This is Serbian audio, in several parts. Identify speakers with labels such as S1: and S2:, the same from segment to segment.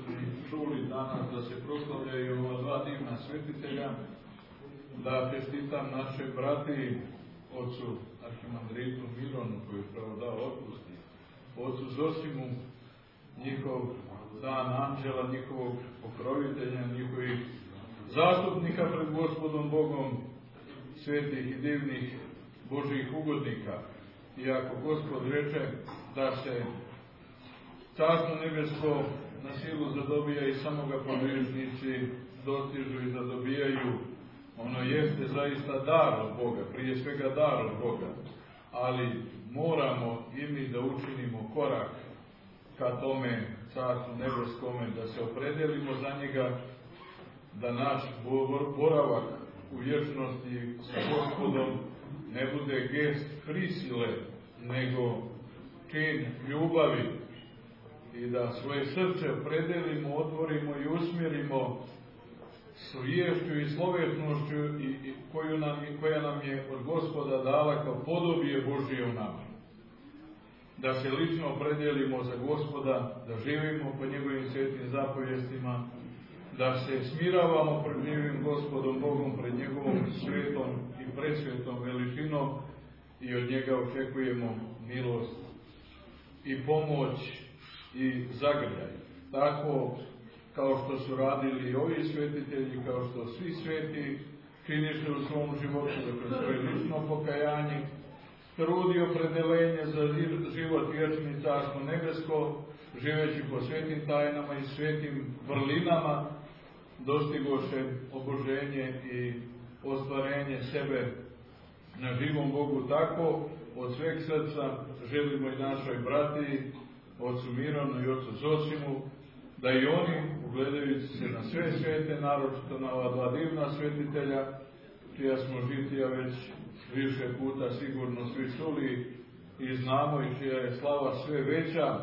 S1: čuli danas da se proslavljaju ova dva divna svetitelja, da čestitam našoj brati, ocu arhimandritu Mironu, koji je pravo dao otpust, ocu Zosimu, njihov dan anđela, njihovog pokrovitelja, njihovih zastupnika pred Gospodom Bogom, svetih i divnih Božjih ugodnika. I ako Gospod reče da se Carstvo nebesko na silu zadobija i samoga podvižnici dostižu i zadobijaju, ono jeste zaista dar od Boga, prije svega dar od Boga, ali moramo i mi da učinimo korak ka tome Carstvu nebeskome, da se opredelimo za njega, da naš boravak u vječnosti sa Gospodom ne bude gest prisile, nego čin ljubavi, i da svoje srce opredelimo, otvorimo i usmjerimo sviješću i slovesnošću koja nam je od Gospoda dala kao podobije Božije u nama. Da se lično opredelimo za Gospoda, da živimo po njegovim svetim zapovjestima, da se smiravamo pred njegovim Gospodom Bogom, pred njegovom svetom i presvetom veličinom i od njega očekujemo milost i pomoć i zagrljaj. Tako kao što su radili i ovi svetitelji, kao što svi sveti činiše u svom životu, dakle svoje lično pokajanje, trud i opredelenje za život vječni Carstvo nebesko, živeći po svetim tajnama i svetim vrlinama, dostigoše oboženje i ostvarenje sebe na živom Bogu. Tako od sveg srca želimo i našoj brati, ocu Mironu i ocu Zosimu, da i oni, ugledajući se na sve svete, naročito na ova dva divna svetitelja, čija smo žitija već više puta sigurno svi čuli i znamo i čija je slava sve veća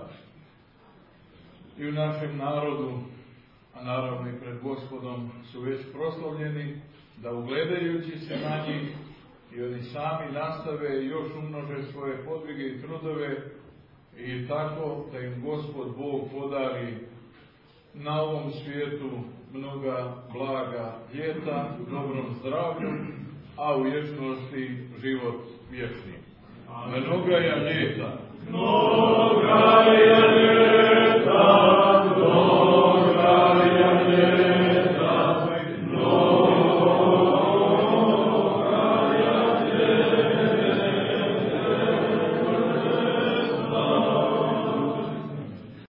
S1: i u našem narodu, a naravno i pred Gospodom su već proslavljeni, da ugledajući se na njih i oni sami nastave i još umnože svoje podvige i trudove i tako da im Gospod Bog podari na ovom svijetu mnoga blaga ljeta, u dobrom zdravlju, a u vječnosti život vječni. Mnoga je ljeta.